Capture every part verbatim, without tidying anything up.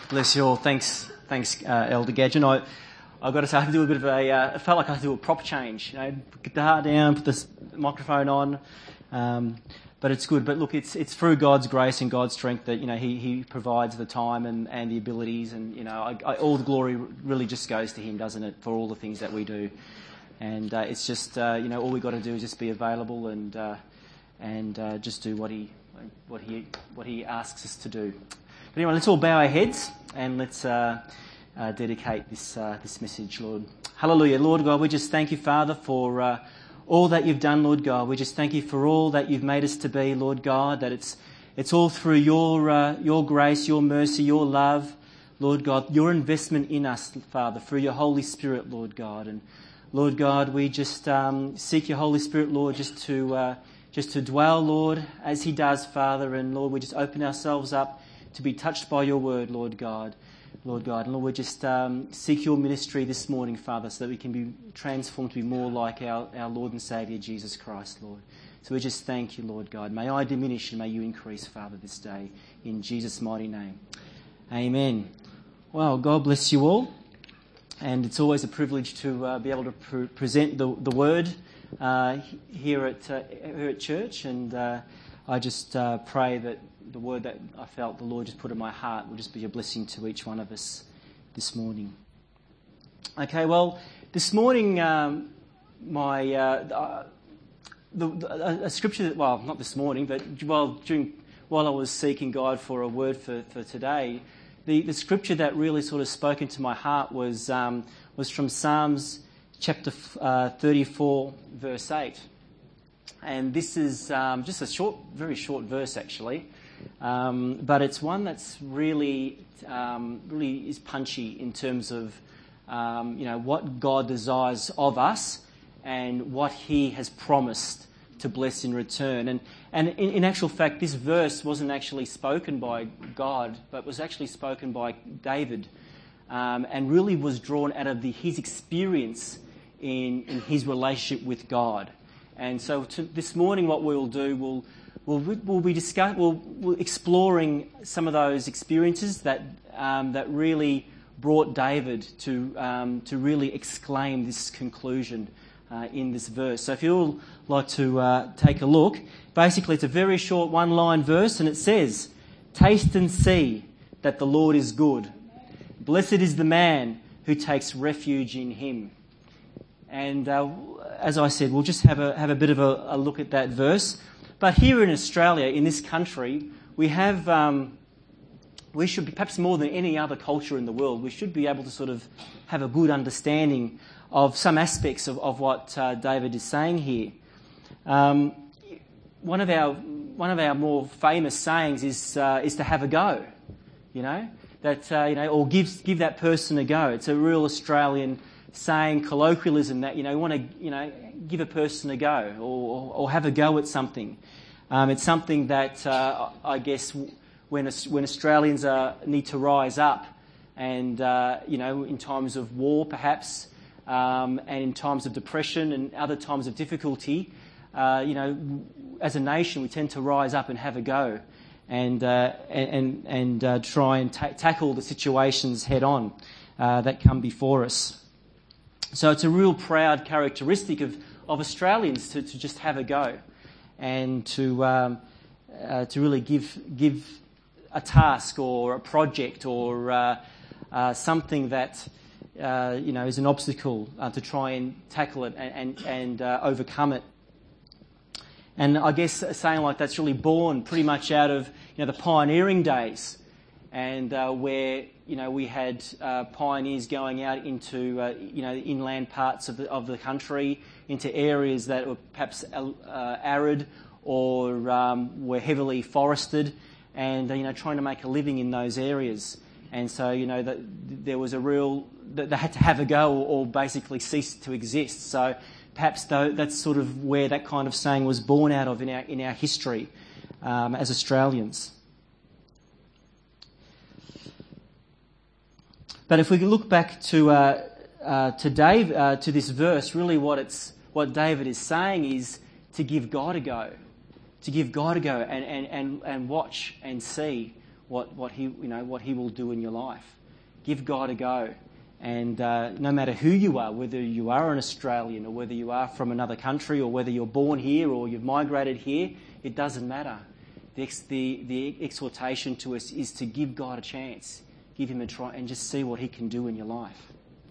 Bless you all. Thanks, thanks, uh, Elder Gadget. I, I've got to say, I had to do a bit of a. Uh, it felt like I had to do a prop change. You know, put the guitar down, put the microphone on. Um, but it's good. But look, it's it's through God's grace and God's strength that you know He He provides the time and, and the abilities, and you know, I, I, all the glory really just goes to Him, doesn't it, for all the things that we do. And uh, it's just uh, you know all we got to do is just be available and uh, and uh, just do what He what He what He asks us to do. But anyway, let's all bow our heads and let's uh, uh, dedicate this uh, this message, Lord. Hallelujah. Lord God, we just thank you, Father, for uh, all that you've done, Lord God. We just thank you for all that you've made us to be, Lord God, that it's it's all through your uh, your grace, your mercy, your love, Lord God, your investment in us, Father, through your Holy Spirit, Lord God. And Lord God, we just um, seek your Holy Spirit, Lord, just to uh, just to dwell, Lord, as He does, Father. And Lord, we just open ourselves up to be touched by your word, Lord God. Lord God. And Lord, we just um, seek your ministry this morning, Father, so that we can be transformed to be more like our, our Lord and Saviour, Jesus Christ, Lord. So we just thank you, Lord God. May I diminish and may you increase, Father, this day. In Jesus' mighty name. Amen. Well, God bless you all. And it's always a privilege to uh, be able to pre- present the, the word uh, here at uh, here at church. And uh, I just uh, pray that the word that I felt the Lord just put in my heart will just be a blessing to each one of us this morning. Okay, well, this morning, um, my uh, the, the, a scripture that, well, not this morning, but while during while I was seeking God for a word for, for today, the, the scripture that really sort of spoke into my heart was um, was from Psalms chapter uh, thirty-four, verse eight. And this is um, just a short, very short verse, actually. Um, but it's one that's really, um, really is punchy in terms of, um, you know, what God desires of us and what He has promised to bless in return. And and in, in actual fact, this verse wasn't actually spoken by God, but was actually spoken by David, um, and really was drawn out of the, his experience in, in his relationship with God. And so to, this morning, what we'll do, we'll we'll, we'll be discuss, we'll, we'll exploring some of those experiences that um, that really brought David to um, to really exclaim this conclusion uh, in this verse. So if you'd like to uh, take a look, basically it's a very short one-line verse, and it says, "Taste and see that the Lord is good. Blessed is the man who takes refuge in Him." And uh, as I said, we'll just have a have a bit of a, a look at that verse. But here in Australia, in this country, we have um, we should be, perhaps more than any other culture in the world, we should be able to sort of have a good understanding of some aspects of, of what uh, David is saying here. Um, one of our one of our more famous sayings is uh, is to have a go, you know, that uh, you know, or give give that person a go. It's a real Australian saying, colloquialism, that, you know, you want to, you know, give a person a go or, or have a go at something. Um, it's something that uh, I guess when when Australians uh, need to rise up, and uh, you know, in times of war perhaps, um, and in times of depression and other times of difficulty, uh, you know, as a nation we tend to rise up and have a go, and uh, and and uh, try and ta- tackle the situations head on uh, that come before us. So it's a real proud characteristic of, of Australians to, to just have a go, and to um, uh, to really give give a task or a project or uh, uh, something that uh, you know is an obstacle uh, to try and tackle it and and, and uh, overcome it. And I guess a saying like that's really born pretty much out of, you know, the pioneering days, and uh, where, you know, we had uh, pioneers going out into, uh, you know, inland parts of the, of the country, into areas that were perhaps uh, arid or um, were heavily forested, and, uh, you know, trying to make a living in those areas. And so, you know, that there was a real, that they had to have a go or, or basically cease to exist. So perhaps though that's sort of where that kind of saying was born out of in our in our history um, as Australians. But if we look back to uh, uh, to Dave uh, to this verse, really what it's what David is saying is to give God a go, to give God a go, and and and, and watch and see what, what he you know what he will do in your life. Give God a go. And uh, no matter who you are, whether you are an Australian or whether you are from another country or whether you're born here or you've migrated here, it doesn't matter. The, ex- the, the exhortation to us is to give God a chance, give him a try and just see what he can do in your life.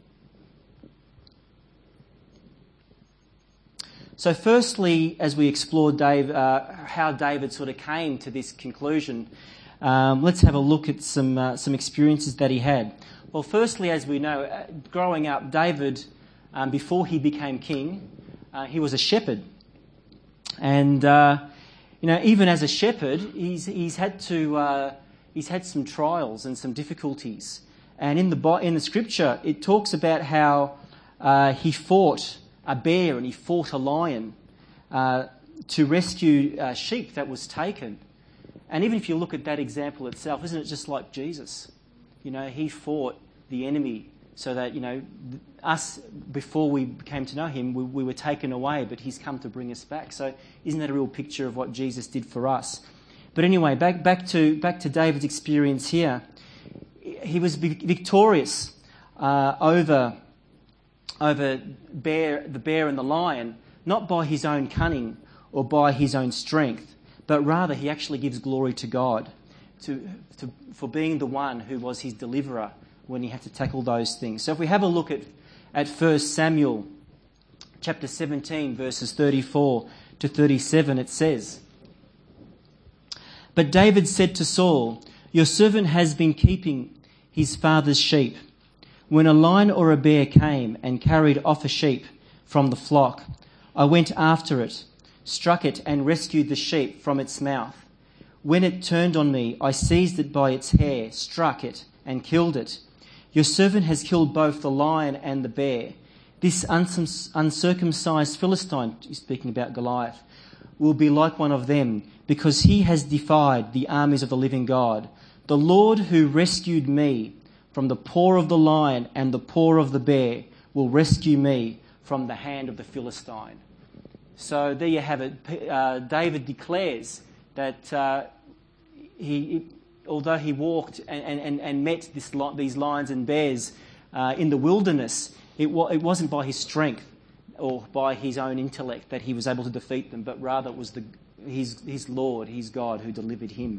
So firstly, as we explored Dave, uh, how David sort of came to this conclusion, um, let's have a look at some uh, some experiences that he had. Well, firstly, as we know, uh, growing up, David, um, before he became king, uh, he was a shepherd. And, uh, you know, even as a shepherd, he's he's had to uh, he's had some trials and some difficulties. And in the in the scripture, it talks about how uh, he fought a bear and he fought a lion uh, to rescue uh, sheep that was taken. And even if you look at that example itself, isn't it just like Jesus? You know, he fought the enemy so that, you know, us, before we came to know him, we, we were taken away, but he's come to bring us back. So isn't that a real picture of what Jesus did for us? But anyway, back back to back to David's experience here. He was victorious uh, over over bear, the bear and the lion, not by his own cunning or by his own strength, but rather he actually gives glory to God to, to, for being the one who was his deliverer when he had to tackle those things. So if we have a look at, at First Samuel chapter seventeen, verses thirty-four to thirty-seven, it says, "But David said to Saul, 'Your servant has been keeping his father's sheep. When a lion or a bear came and carried off a sheep from the flock, I went after it, struck it and rescued the sheep from its mouth. When it turned on me, I seized it by its hair, struck it and killed it. Your servant has killed both the lion and the bear. This uncircumcised Philistine,'" he's speaking about Goliath, "will be like one of them, because he has defied the armies of the living God. The Lord who rescued me from the paw of the lion and the paw of the bear will rescue me from the hand of the Philistine." So there you have it. Uh, David declares that uh, he, although he walked and, and, and met this, these lions and bears uh, in the wilderness, it, wa- it wasn't by his strength or by his own intellect that he was able to defeat them, but rather it was the, his, his Lord, his God, who delivered him.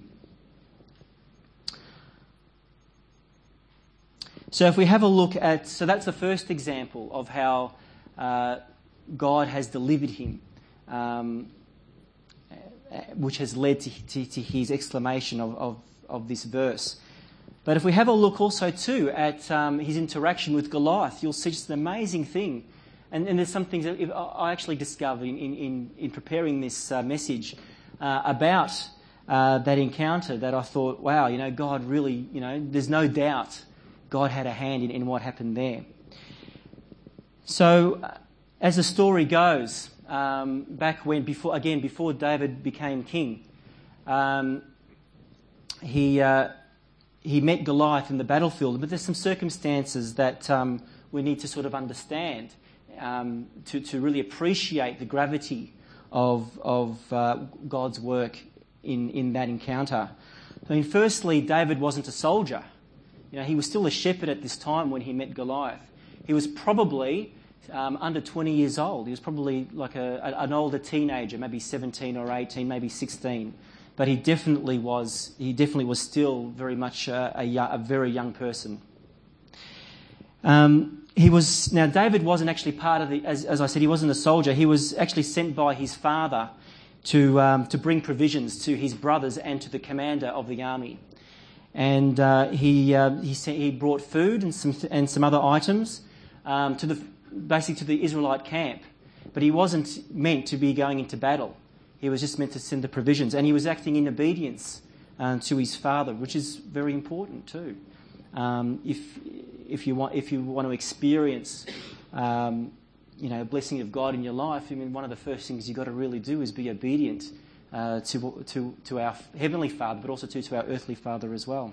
So if we have a look at, so that's the first example of how uh, God has delivered him, um, which has led to, to, to his exclamation of, of, of this verse. But if we have a look also too at um, his interaction with Goliath, you'll see just an amazing thing. And, and there's some things that I actually discovered in, in, in preparing this uh, message uh, about uh, that encounter that I thought, wow, you know, God really, you know, there's no doubt God had a hand in, in what happened there. So, uh, as the story goes, um, back when, before again, before David became king, um, he uh, he met Goliath in the battlefield. But there's some circumstances that um, we need to sort of understand um, to to really appreciate the gravity of of uh, God's work in in that encounter. I mean, firstly, David wasn't a soldier. You know, he was still a shepherd at this time when he met Goliath. He was probably um, under twenty years old. He was probably like a, a, an older teenager, maybe seventeen or eighteen, maybe sixteen. But he definitely was. He definitely was still very much a, a, a very young person. Um, he was now. David wasn't actually part of the. As, as I said, he wasn't a soldier. He was actually sent by his father to um, to bring provisions to his brothers and to the commander of the army. And uh, he uh, he sent, he brought food and some and some other items um, to the basically to the Israelite camp, but he wasn't meant to be going into battle. He was just meant to send the provisions, and he was acting in obedience uh, to his father, which is very important too. Um, if if you want if you want to experience um, you know, a blessing of God in your life, I mean, one of the first things you've got to really do is be obedient Uh, to, to, to our Heavenly Father, but also to, to our earthly Father as well.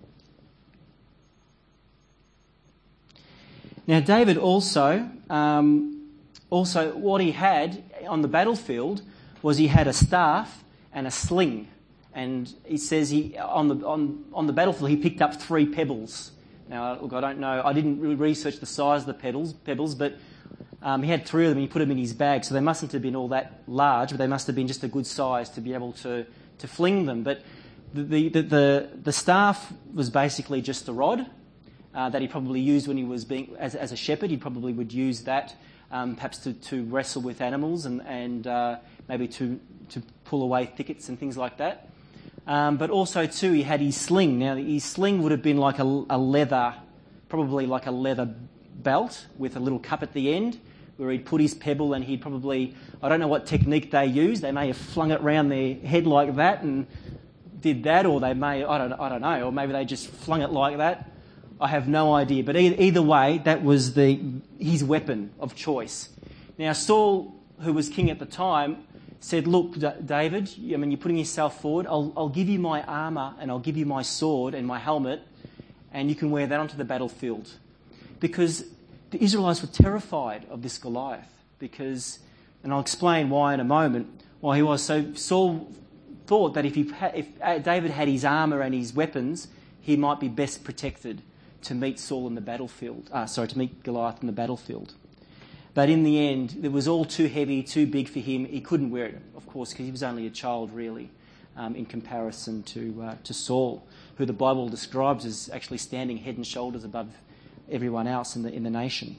Now, David also, um, also what he had on the battlefield was he had a staff and a sling, And he says he on the on, on the battlefield he picked up three pebbles. Now, look, I don't know. I didn't really research the size of the pebbles, pebbles, but um, he had three of them. And he put them in his bag, so they mustn't have been all that large, but they must have been just a good size to be able to, to fling them. But the the the, the staff was basically just a rod uh, that he probably used when he was being as as a shepherd. He probably would use that um, perhaps to, to wrestle with animals and and uh, maybe to to pull away thickets and things like that. Um, but also, too, he had his sling. Now, his sling would have been like a, a leather, probably like a leather belt with a little cup at the end where he'd put his pebble and he'd probably, I don't know what technique they used. They may have flung it around their head like that and did that, or they may, I don't, I don't know, or maybe they just flung it like that. I have no idea. But either, either way, that was the his weapon of choice. Now, Saul, who was king at the time, said, look, D- David, I mean, you're putting yourself forward. I'll, I'll give you my armour and I'll give you my sword and my helmet, and you can wear that onto the battlefield. Because the Israelites were terrified of this Goliath. Because, and I'll explain why in a moment, why he was. So Saul thought that if, he ha- if David had his armour and his weapons, he might be best protected to meet Saul in the battlefield. Uh, sorry, to meet Goliath in the battlefield. But in the end, it was all too heavy, too big for him. He couldn't wear it, of course, because he was only a child, really, um, in comparison to uh, to Saul, who the Bible describes as actually standing head and shoulders above everyone else in the in the nation.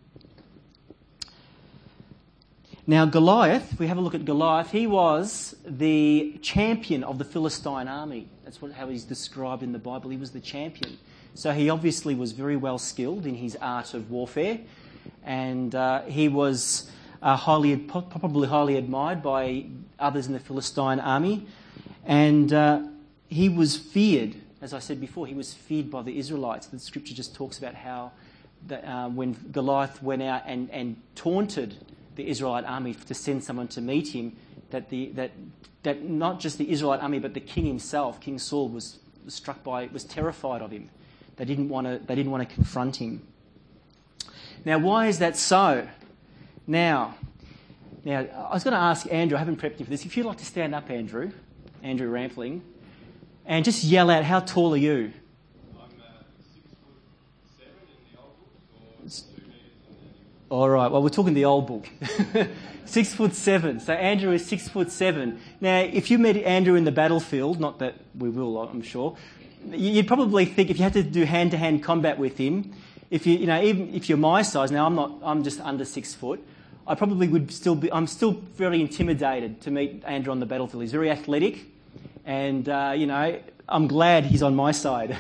Now, Goliath, if we have a look at Goliath, he was the champion of the Philistine army. That's what how he's described in the Bible. He was the champion. So he obviously was very well skilled in his art of warfare. And uh, he was uh, highly, probably highly admired by others in the Philistine army. And uh, he was feared, as I said before, he was feared by the Israelites. The scripture just talks about how the, uh, when Goliath went out and, and taunted the Israelite army to send someone to meet him, that the that that not just the Israelite army but the king himself, King Saul, was struck by, was terrified of him. They didn't want to. They didn't want to confront him. Now, why is that so? Now, now I was going to ask Andrew, I haven't prepped you for this. If you'd like to stand up, Andrew, Andrew Rampling, and just yell out, how tall are you? I'm uh, six foot seven in the old book, or two metres in the new book. All right, well, we're talking the old book. Six foot seven. So Andrew is six foot seven. Now, if you met Andrew in the battlefield, not that we will, I'm sure, you'd probably think if you had to do hand-to-hand combat with him, If you, you know, even if you're my size, now I'm not, I'm just under six foot, I probably would still be, I'm still very intimidated to meet Andrew on the battlefield. He's very athletic and, uh, you know, I'm glad he's on my side.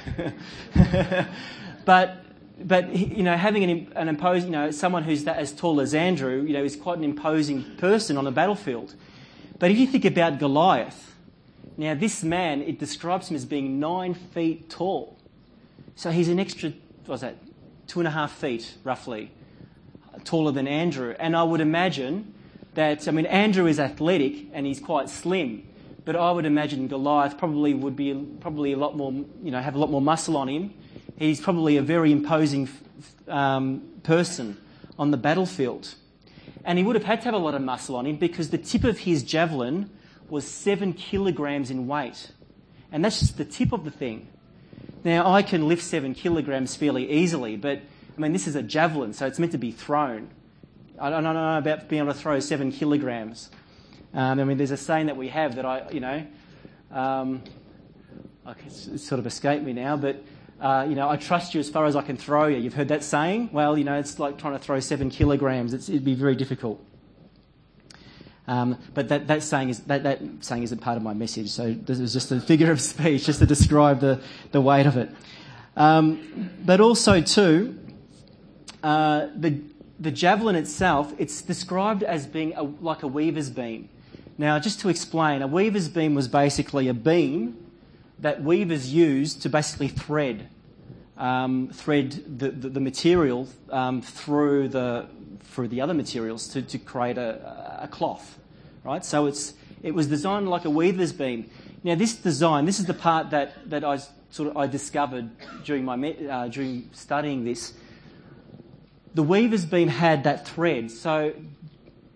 but, but, you know, having an, an imposing, you know, someone who's that, as tall as Andrew, you know, is quite an imposing person on the battlefield. But if you think about Goliath, now this man, it describes him as being nine feet tall. So he's an extra, what was that? Two and a half feet, roughly, taller than Andrew. And I would imagine that, I mean, Andrew is athletic and he's quite slim, but I would imagine Goliath probably would be probably a lot more, you know, have a lot more muscle on him. He's probably a very imposing um, person on the battlefield. And he would have had to have a lot of muscle on him because the tip of his javelin was seven kilograms in weight. And that's just the tip of the thing. Now, I can lift seven kilograms fairly easily, but, I mean, this is a javelin, so it's meant to be thrown. I don't know about being able to throw seven kilograms. Um, I mean, there's a saying that we have that I, you know, um, it's, it's sort of escaped me now, but, uh, you know, I trust you as far as I can throw you. You've heard that saying? Well, you know, it's like trying to throw seven kilograms. It's, it'd be very difficult. Um, but that, that saying is that, that saying isn't part of my message. So this is just a figure of speech, just to describe the, the weight of it. Um, but also too, uh, the the javelin itself, it's described as being a, like a weaver's beam. Now, just to explain, a weaver's beam was basically a beam that weavers used to basically thread um, thread the, the, the material um, through the through the other materials to, to create a, a cloth. Right, so it's it was designed like a weaver's beam. Now, this design, this is the part that, that I sort of I discovered during my uh, during studying this. The weaver's beam had that thread, so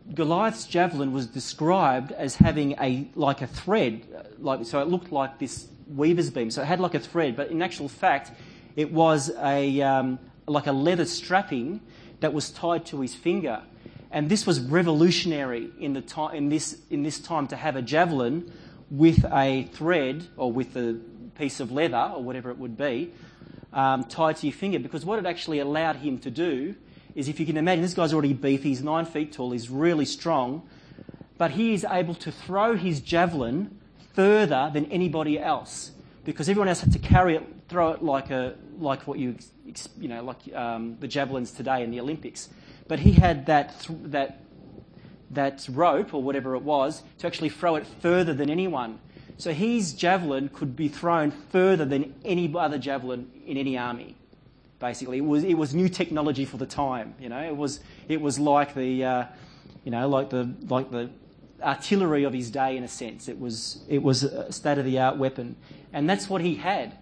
Goliath's javelin was described as having a like a thread, like so it looked like this weaver's beam. So it had like a thread, but in actual fact, it was a um, like a leather strapping that was tied to his finger. And this was revolutionary in the time in this in this time to have a javelin with a thread or with a piece of leather or whatever it would be um, tied to your finger, because what it actually allowed him to do is, if you can imagine, this guy's already beefy, he's nine feet tall, he's really strong, but he is able to throw his javelin further than anybody else, because everyone else had to carry it, throw it like a like what you you know like um, the javelins today in the Olympics. But he had that th- that that rope or whatever it was to actually throw it further than anyone. So his javelin could be thrown further than any other javelin in any army. Basically, it was it was new technology for the time. You know, it was it was like the uh, you know like the like the artillery of his day in a sense. It was it was a state of the art weapon, and that's what he had.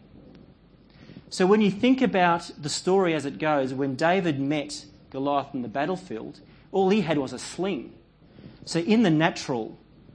So when you think about the story as it goes, when David met Goliath in the battlefield, all he had was a sling. So in the natural,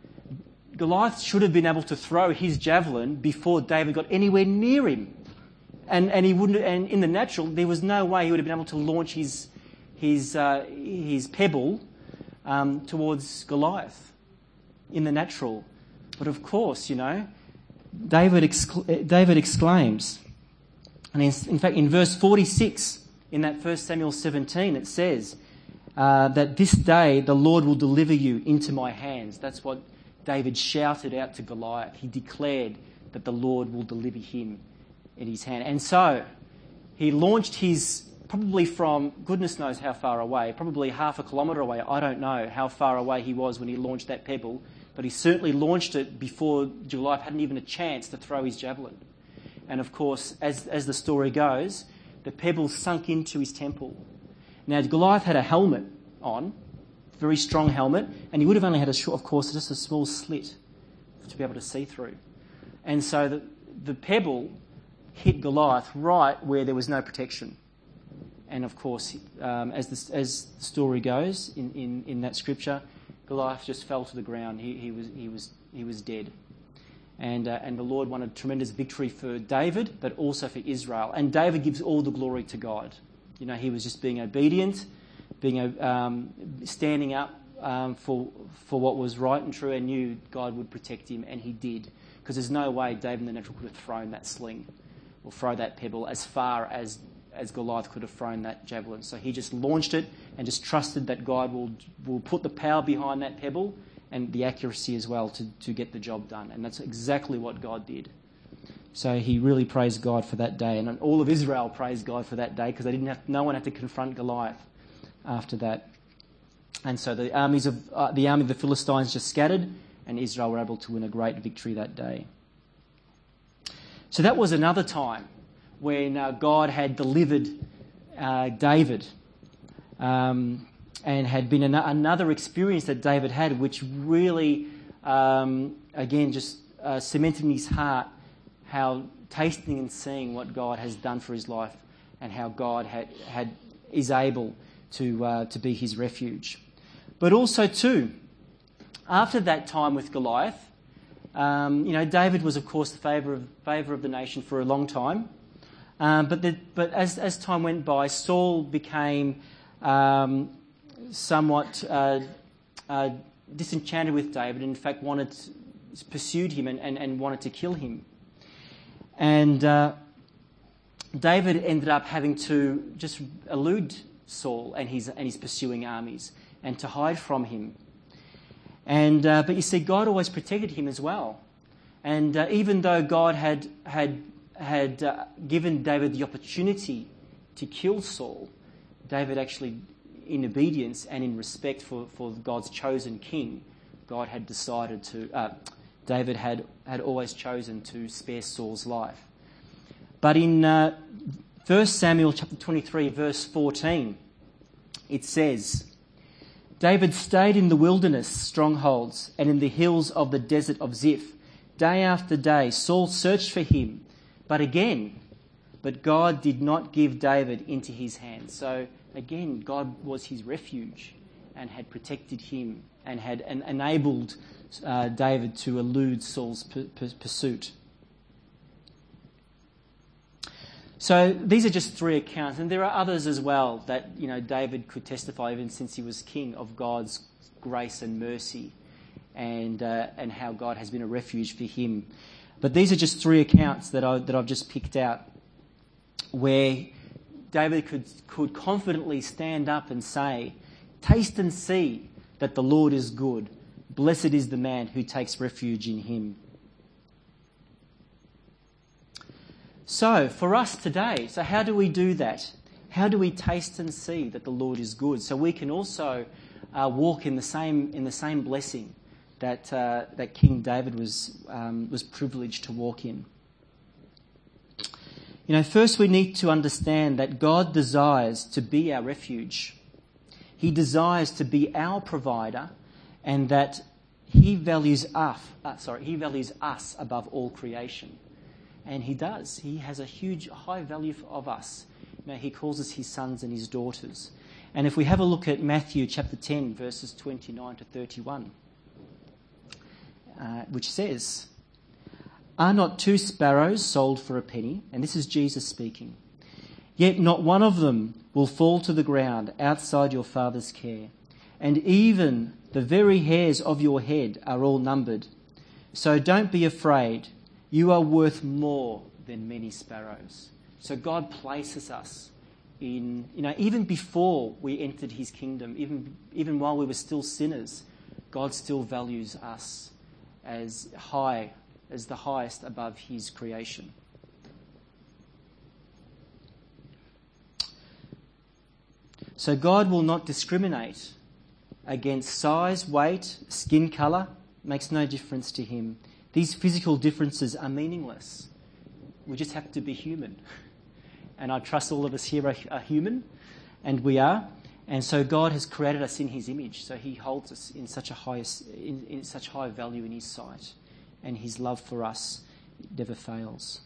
Goliath should have been able to throw his javelin before David got anywhere near him. And and he wouldn't. And in the natural, there was no way he would have been able to launch his his uh, his pebble um, towards Goliath in the natural. But of course, you know, David excla- David exclaims, and in, in fact, in verse forty-six in that First Samuel seventeen, it says uh, that this day the Lord will deliver you into my hands. That's what David shouted out to Goliath. He declared that the Lord will deliver him in his hand. And so he launched his, probably from goodness knows how far away, probably half a kilometre away. I don't know how far away he was when he launched that pebble, but he certainly launched it before Goliath hadn't even a chance to throw his javelin. And of course, as, as the story goes, the pebble sunk into his temple. Now, Goliath had a helmet on, very strong helmet, and he would have only had, a, of course, just a small slit to be able to see through. And so the, the pebble hit Goliath right where there was no protection. And of course, um, as, the, as the story goes in, in, in that scripture, Goliath just fell to the ground. He, he was he was he was dead. And uh, and the Lord won a tremendous victory for David, but also for Israel. And David gives all the glory to God. You know, he was just being obedient, being um, standing up um, for for what was right and true, and knew God would protect him, and he did. Because there's no way David in the natural could have thrown that sling or throw that pebble as far as, as Goliath could have thrown that javelin. So he just launched it and just trusted that God will will put the power behind that pebble and the accuracy as well to, to get the job done. And that's exactly what God did. So he really praised God for that day. And all of Israel praised God for that day, because they didn't have, no one had to confront Goliath after that. And so the armies of uh, the army of the Philistines just scattered, and Israel were able to win a great victory that day. So that was another time when uh, God had delivered uh, David, um, and had been an- another experience that David had, which really, um, again, just uh, cemented in his heart how tasting and seeing what God has done for his life, and how God had, had is able to uh, to be his refuge. But also too, after that time with Goliath, Um, you know, David was, of course, the favour of favour of the nation for a long time. Um, but the, but as as time went by, Saul became um, somewhat uh, uh, disenchanted with David, and in fact wanted pursued him and, and, and wanted to kill him. And uh, David ended up having to just elude Saul and his and his pursuing armies, and to hide from him. And uh, but you see, God always protected him as well. And uh, even though God had had had uh, given David the opportunity to kill Saul, David actually, in obedience and in respect for, for God's chosen king, God had decided to. Uh, David had had always chosen to spare Saul's life. But in uh, First Samuel chapter twenty-three, verse fourteen, it says, David stayed in the wilderness strongholds and in the hills of the desert of Ziph. Day after day, Saul searched for him, but again, but God did not give David into his hands. So again, God was his refuge, and had protected him and had en- enabled uh, David to elude Saul's p- p- pursuit. So these are just three accounts, and there are others as well that, you know, David could testify, even since he was king, of God's grace and mercy, and uh, and how God has been a refuge for him. But these are just three accounts that I that I've just picked out, where David could could confidently stand up and say, "Taste and see that the Lord is good. Blessed is the man who takes refuge in him." So, for us today, so how do we do that? How do we taste and see that the Lord is good? So we can also uh, walk in the same in the same blessing that uh, that King David was um, was privileged to walk in. You know, first we need to understand that God desires to be our refuge. He desires to be our provider, and that He values us. Uh, sorry, He values us above all creation. And he does. He has a huge, high value of us. You know, he calls us his sons and his daughters. And if we have a look at Matthew chapter ten, verses twenty-nine to thirty-one, uh, which says, "Are not two sparrows sold for a penny?" And this is Jesus speaking. "Yet not one of them will fall to the ground outside your Father's care. And even the very hairs of your head are all numbered. So don't be afraid. You are worth more than many sparrows." So God places us in, you know, even before we entered his kingdom, even, even while we were still sinners, God still values us as high, as the highest above his creation. So God will not discriminate against size, weight, skin colour. Makes no difference to him. These physical differences are meaningless. We just have to be human. And I trust all of us here are, are human, and we are. And so God has created us in his image. So he holds us in such a high, in, in such high value in his sight. And his love for us never fails.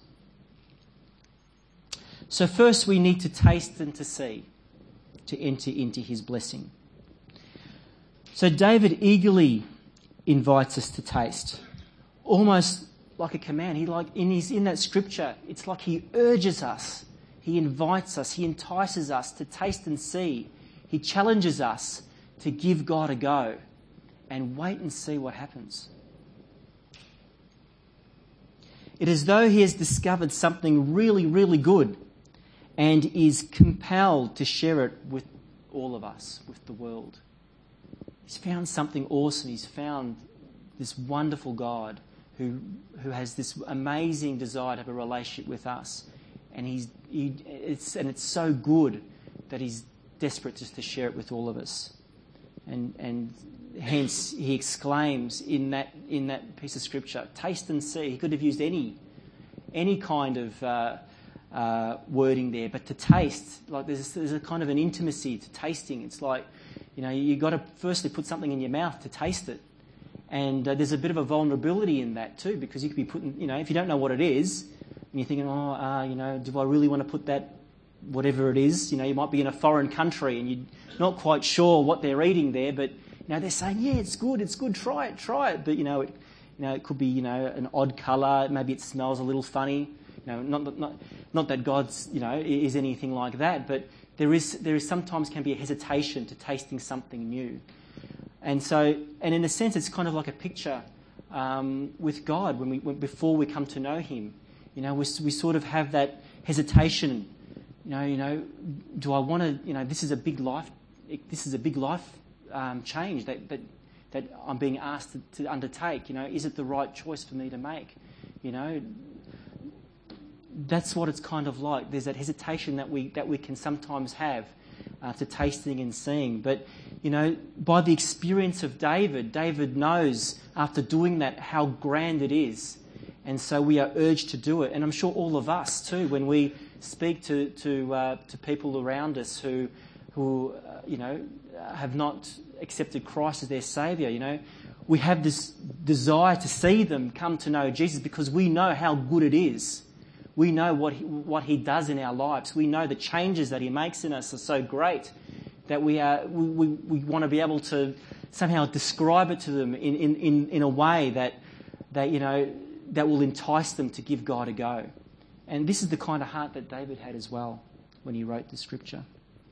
So first we need to taste and to see, to enter into his blessing. So David eagerly invites us to taste. Almost like a command. He like in his in that scripture, it's like he urges us, he invites us, he entices us to taste and see. He challenges us to give God a go and wait and see what happens. It is as though he has discovered something really, really good and is compelled to share it with all of us, with the world. He's found something awesome. He's found this wonderful God who who has this amazing desire to have a relationship with us. And he's he, it's and it's so good that he's desperate just to share it with all of us. And and hence he exclaims in that in that piece of scripture, "Taste and see." He could have used any any kind of uh, uh, wording there, but to taste, like there's there's a kind of an intimacy to tasting. It's like, you know, you got to firstly put something in your mouth to taste it. And uh, there's a bit of a vulnerability in that too, because you could be putting, you know, if you don't know what it is, and you're thinking, oh, uh, you know, do I really want to put that, whatever it is? You know, you might be in a foreign country and you're not quite sure what they're eating there, but, you know, they're saying, yeah, it's good, it's good, try it, try it. But, you know, it, you know, it could be, you know, an odd colour, maybe it smells a little funny. You know, not, not, not that God's, you know, is anything like that, but there is, there is sometimes can be a hesitation to tasting something new. And so, and in a sense, it's kind of like a picture um, with God when we when, before we come to know him. You know, we, we sort of have that hesitation. You know, you know, do I want to? You know, this is a big life. This is a big life um, change that, that that I'm being asked to, to undertake. You know, is it the right choice for me to make? You know, that's what it's kind of like. There's that hesitation that we that we can sometimes have uh, to tasting and seeing, but. You know, by the experience of David, David knows after doing that how grand it is. And so we are urged to do it. And I'm sure all of us too, when we speak to to, uh, to people around us who, who uh, you know, have not accepted Christ as their Saviour, you know, we have this desire to see them come to know Jesus because we know how good it is. We know what he, what he does in our lives. We know the changes that he makes in us are so great that we are we, we, we want to be able to somehow describe it to them in, in, in, in a way that that you know that will entice them to give God a go. And this is the kind of heart that David had as well when he wrote the scripture.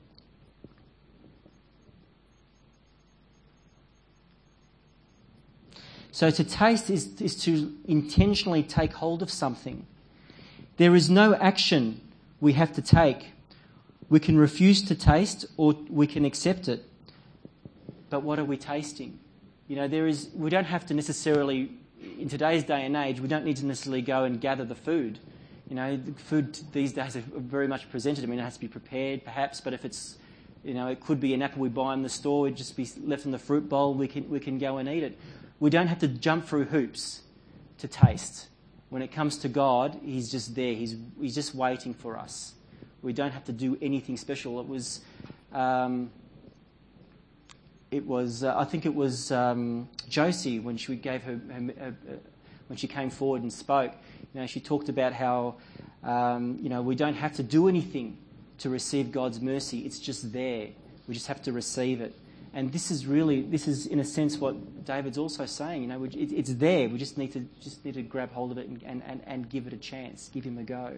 So to taste is, is to intentionally take hold of something. There is no action we have to take. We can refuse to taste or we can accept it. But what are we tasting? You know, there is. We don't have to necessarily, in today's day and age, we don't need to necessarily go and gather the food. You know, the food these days are very much presented. I mean, it has to be prepared, perhaps, but if it's, you know, it could be an apple we buy in the store, it'd just be left in the fruit bowl, we can we can go and eat it. We don't have to jump through hoops to taste. When it comes to God, He's just there. He's He's just waiting for us. We don't have to do anything special. It was, um, it was. Uh, I think it was um, Josie when she gave her, her, her, her when she came forward and spoke. You know, she talked about how um, you know we don't have to do anything to receive God's mercy. It's just there. We just have to receive it. And this is really, this is in a sense what David's also saying. You know, it, it's there. We just need to just need to grab hold of it and, and, and give it a chance, give Him a go.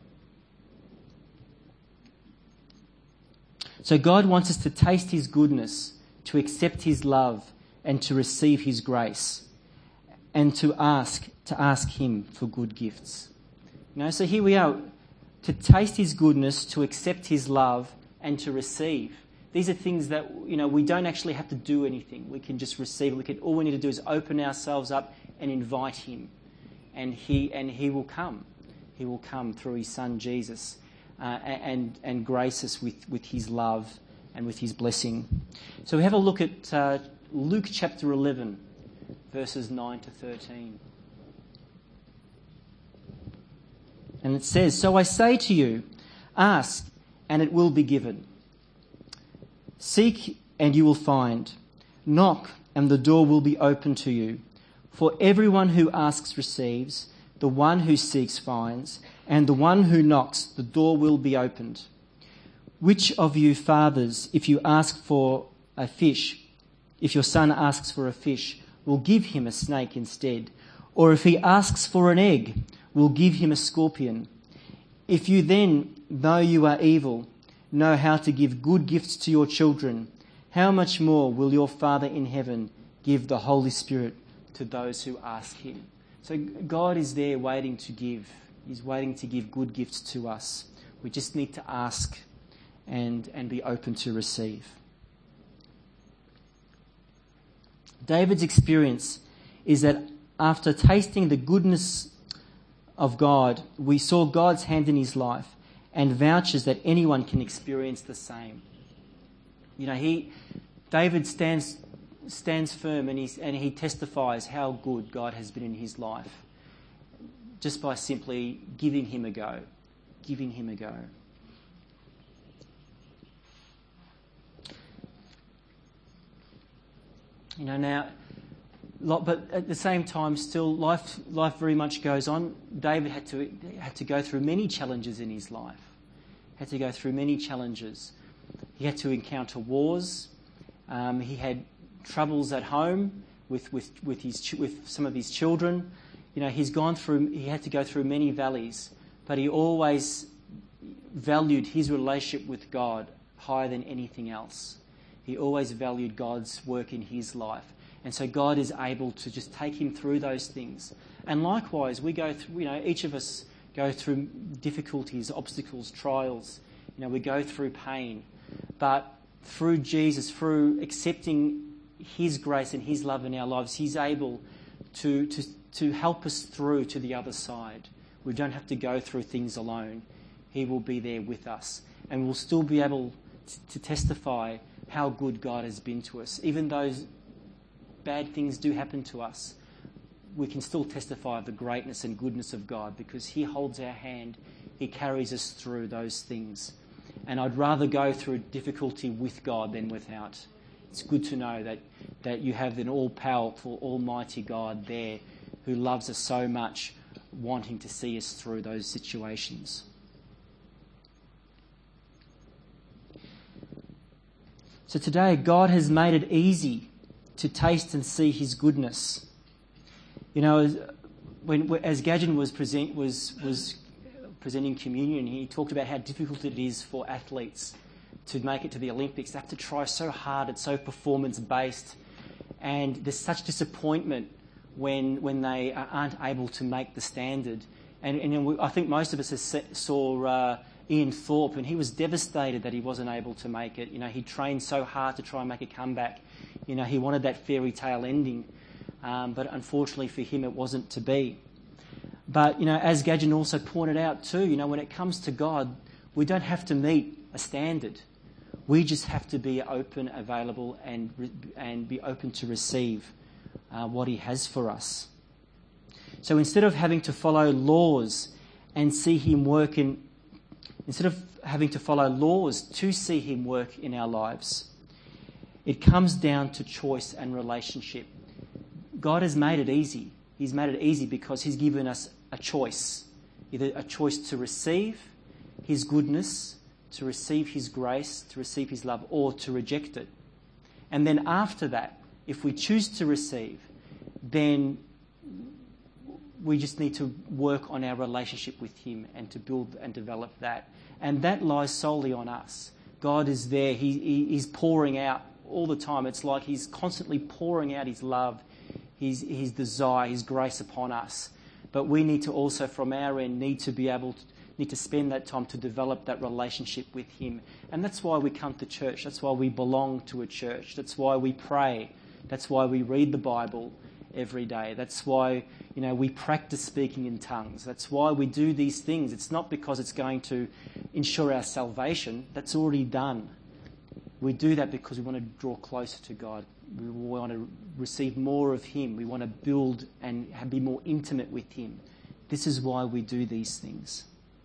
So God wants us to taste His goodness, to accept His love, and to receive His grace, and to ask to ask Him for good gifts. You know, so here we are, to taste His goodness, to accept His love, and to receive. These are things that, you know, we don't actually have to do anything. We can just receive it. We can, all we need to do is open ourselves up and invite Him, and He and He will come. He will come through His Son Jesus, uh, and and grace us with, with His love and with His blessing. So we have a look at uh, Luke chapter eleven, verses nine to thirteen. And it says, "So I say to you, ask, and it will be given. Seek, and you will find. Knock, and the door will be opened to you. For everyone who asks receives, the one who seeks finds, and the one who knocks, the door will be opened. Which of you fathers, if you ask for a fish, if your son asks for a fish, will give him a snake instead? Or if he asks for an egg, will give him a scorpion? If you then, though you are evil, know how to give good gifts to your children, how much more will your Father in heaven give the Holy Spirit to those who ask Him?" So God is there waiting to give. He's waiting to give good gifts to us. We just need to ask and, and be open to receive. David's experience is that after tasting the goodness of God, we saw God's hand in his life, and vouches that anyone can experience the same. You know, he, David stands stands firm and, he's, and he testifies how good God has been in his life, just by simply giving Him a go, giving Him a go. You know, now, but at the same time, still, life life very much goes on. David had to had to go through many challenges in his life. Had to go through many challenges. He had to encounter wars. Um, he had troubles at home with with with his with some of his children. You know, he's gone through. He had to go through many valleys, but he always valued his relationship with God higher than anything else. He always valued God's work in his life, and so God is able to just take him through those things. And likewise, we go through. You know, each of us go through difficulties, obstacles, trials. You know, we go through pain. But through Jesus, through accepting His grace and His love in our lives, He's able to, to, to help us through to the other side. We don't have to go through things alone. He will be there with us. And we'll still be able to, to testify how good God has been to us. Even though bad things do happen to us, we can still testify of the greatness and goodness of God, because He holds our hand. He carries us through those things. And I'd rather go through difficulty with God than without. It's good to know that, that you have an all-powerful, almighty God there who loves us so much, wanting to see us through those situations. So today, God has made it easy to taste and see his goodness. You know, as, when, as Gadgen was, present, was, was presenting communion, he talked about how difficult it is for athletes to make it to the Olympics. They have to try so hard, it's so performance-based, and there's such disappointment when when they aren't able to make the standard. And, and we, I think most of us has saw uh, Ian Thorpe, and he was devastated that he wasn't able to make it. You know, he trained so hard to try and make a comeback. You know, he wanted that fairy tale ending, um, but unfortunately for him, it wasn't to be. But, you know, as Gadgen also pointed out too, you know, when it comes to God, we don't have to meet a standard. We just have to be open, available, and and be open to receive uh, what he has for us. So instead of having to follow laws and see him work in, instead of having to follow laws to see him work in our lives, it comes down to choice and relationship. God has made it easy. He's made it easy because he's given us a choice, either a choice to receive his goodness, to receive his grace, to receive his love, or to reject it. And then after that, if we choose to receive, then we just need to work on our relationship with him and to build and develop that. And that lies solely on us. God is there. He, he, he's pouring out all the time. It's like he's constantly pouring out his love, his, his desire, his grace upon us. But we need to also, from our end, need to be able to need to spend that time to develop that relationship with him. And that's why we come to church. That's why we belong to a church. That's why we pray. That's why we read the Bible every day. That's why, you know, we practice speaking in tongues. That's why we do these things. It's not because it's going to ensure our salvation. That's already done. We do that because we want to draw closer to God. We want to receive more of him. We want to build and be more intimate with him. This is why we do these things.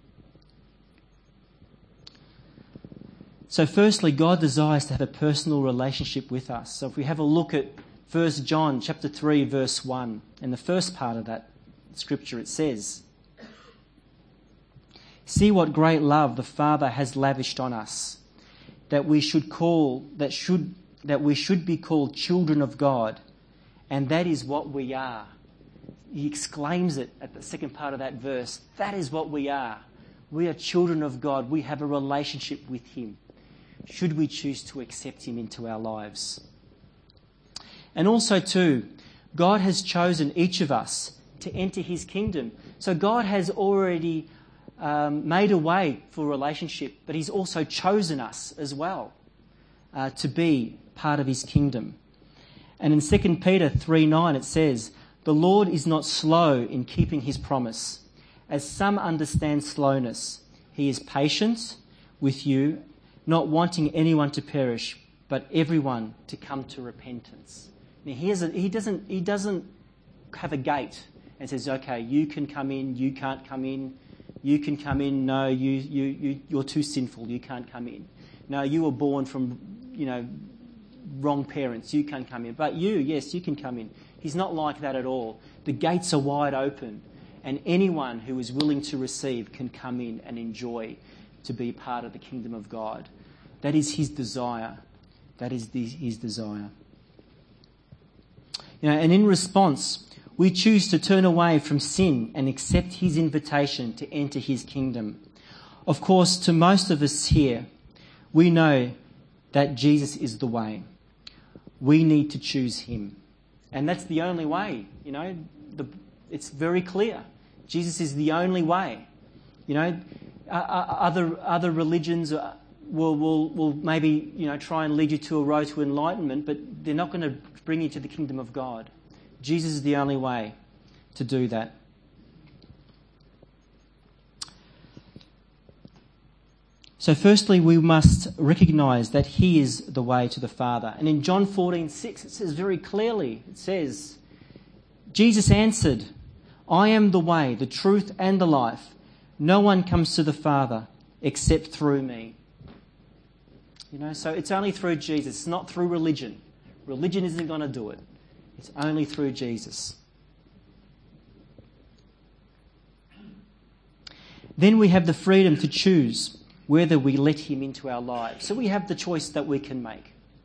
So firstly, God desires to have a personal relationship with us. So if we have a look at First John chapter three, verse one, in the first part of that scripture, it says, "See what great love the Father has lavished on us, that we should call that should that we should be called children of God, and that is what we are." He exclaims it at the second part of that verse. That is what we are. We are children of God. We have a relationship with him, should we choose to accept him into our lives. And also too, God has chosen each of us to enter his kingdom. So God has already um, made a way for relationship, but he's also chosen us as well uh, to be part of his kingdom. And in Second Peter three nine it says, "The Lord is not slow in keeping his promise, as some understand slowness. He is patient with you, not wanting anyone to perish, but everyone to come to repentance." Now, he, has a, he doesn't he doesn't have a gate and says, "Okay, you can come in, you can't come in, you can come in. No, you you you you're too sinful, you can't come in. No, you were born from you know wrong parents, you can't come in. But you, yes, you can come in." He's not like that at all. The gates are wide open, and anyone who is willing to receive can come in and enjoy to be part of the kingdom of God. That is his desire. That is the, his desire. You know, and in response, we choose to turn away from sin and accept his invitation to enter his kingdom. Of course, to most of us here, we know that Jesus is the way. We need to choose him. And that's the only way, you know. The, it's very clear. Jesus is the only way. You know, uh, other other religions will, will will maybe, you know, try and lead you to a road to enlightenment, but they're not going to bring you to the kingdom of God. Jesus is the only way to do that. So firstly, we must recognise that he is the way to the Father. And in John fourteen six, it says very clearly, it says, Jesus answered, "I am the way, the truth and the life. No one comes to the Father except through me." You know, so it's only through Jesus. It's not through religion. Religion isn't going to do it. It's only through Jesus. Then we have the freedom to choose whether we let him into our lives. So we have the choice that we can make.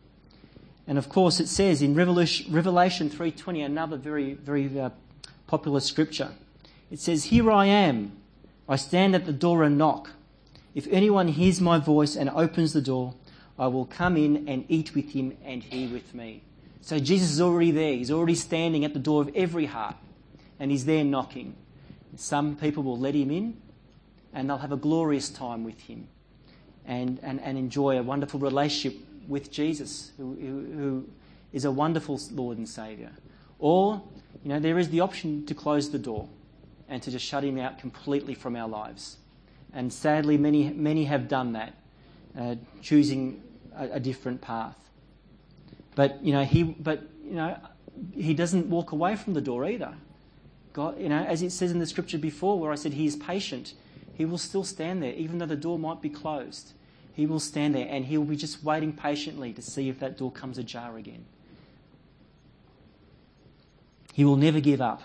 And of course it says in Revelation three twenty, another very, very uh, popular scripture, it says, "Here I am, I stand at the door and knock. If anyone hears my voice and opens the door, I will come in and eat with him and he with me." So Jesus is already there. He's already standing at the door of every heart, and he's there knocking. Some people will let him in, and they'll have a glorious time with him and, and, and enjoy a wonderful relationship with Jesus, who, who, who is a wonderful Lord and Saviour. Or, you know, there is the option to close the door and to just shut him out completely from our lives. And sadly, many many have done that, uh, choosing a, a different path. But you know, he but you know, he doesn't walk away from the door either. God, you know, as it says in the scripture before, where I said he is patient, he will still stand there, even though the door might be closed. He will stand there, and he will be just waiting patiently to see if that door comes ajar again. He will never give up.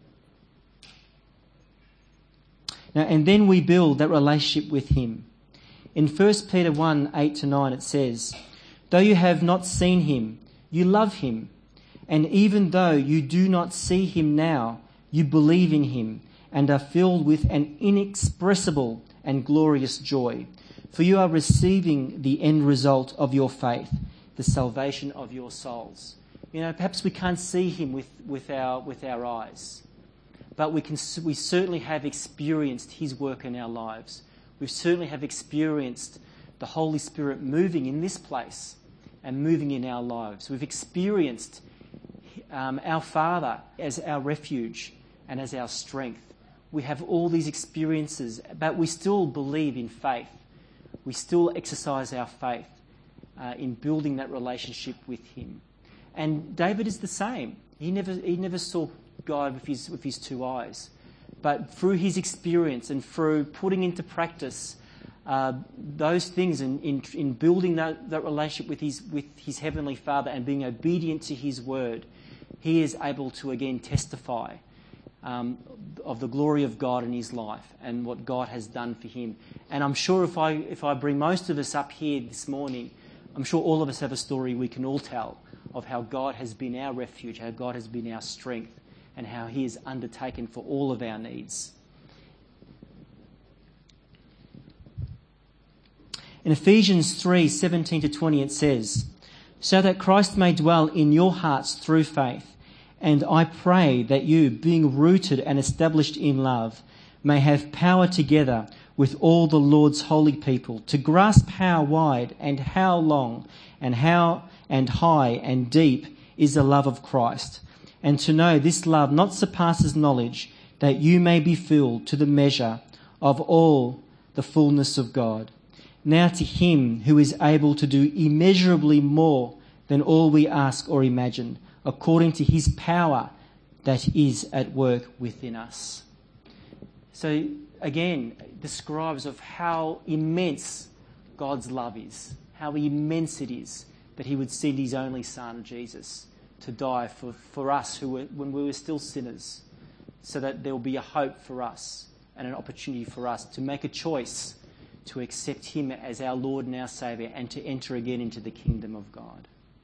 Now, and then we build that relationship with him. In First Peter one, eight to nine, it says, "Though you have not seen him, you love him. And even though you do not see him now, you believe in him and are filled with an inexpressible and glorious joy. For you are receiving the end result of your faith, the salvation of your souls." You know, perhaps we can't see him with, with our with our eyes, but we can we certainly have experienced his work in our lives. We certainly have experienced the Holy Spirit moving in this place and moving in our lives. We've experienced um, our Father as our refuge and as our strength. We have all these experiences, but we still believe in faith. We still exercise our faith uh, in building that relationship with him. And David is the same. He never he never saw God with his with his two eyes, but through his experience and through putting into practice uh, those things in, in in building that, that relationship with his with his heavenly Father and being obedient to his word, he is able to again testify um, of the glory of God in his life and what God has done for him. And I'm sure if I if I bring most of us up here this morning, I'm sure all of us have a story we can all tell of how God has been our refuge, how God has been our strength, and how he has undertaken for all of our needs. In Ephesians three, seventeen to twenty, it says, "So that Christ may dwell in your hearts through faith, and I pray that you, being rooted and established in love, may have power together with all the Lord's holy people to grasp how wide and how long and how and high and deep is the love of Christ, and to know this love not surpasses knowledge, that you may be filled to the measure of all the fullness of God. Now to him who is able to do immeasurably more than all we ask or imagine, according to his power that is at work within us." So again, describes of how immense God's love is, how immense it is that he would send his only Son, Jesus, to die for, for us who were, when we were still sinners, so that there will be a hope for us and an opportunity for us to make a choice to accept him as our Lord and our Saviour and to enter again into the kingdom of God.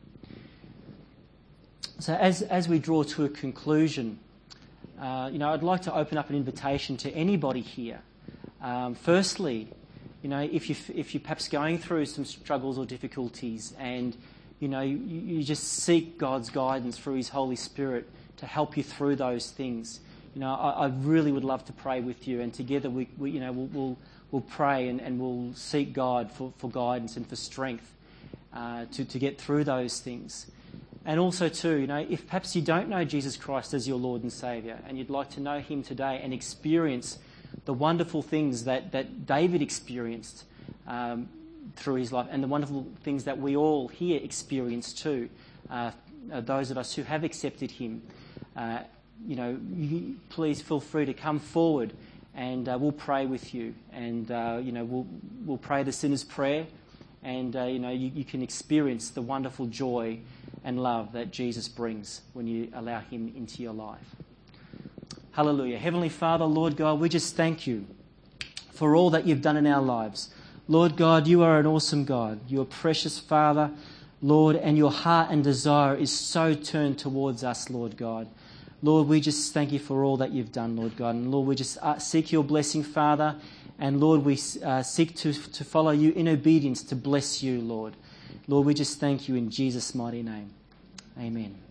So as, as we draw to a conclusion, uh, you know, I'd like to open up an invitation to anybody here. Um, firstly, you know, if you if you're perhaps going through some struggles or difficulties, and you know you, you just seek God's guidance through His Holy Spirit to help you through those things, you know, I, I really would love to pray with you, and together we, we you know, we'll we'll, we'll pray and, and we'll seek God for, for guidance and for strength uh, to to get through those things. And also too, you know, if perhaps you don't know Jesus Christ as your Lord and Saviour, and you'd like to know Him today and experience the wonderful things that, that David experienced um, through his life, and the wonderful things that we all here experience too, uh, those of us who have accepted him, uh, you know, you, please feel free to come forward, and uh, we'll pray with you, and uh, you know, we'll we'll pray the sinner's prayer, and uh, you know, you, you can experience the wonderful joy and love that Jesus brings when you allow him into your life. Hallelujah. Heavenly Father, Lord God, we just thank you for all that you've done in our lives. Lord God, you are an awesome God. You are precious Father. Lord, and your heart and desire is so turned towards us, Lord God. Lord, we just thank you for all that you've done, Lord God. And Lord, we just seek your blessing, Father. And Lord, we uh, seek to, to follow you in obedience, to bless you, Lord. Lord, we just thank you in Jesus' mighty name. Amen.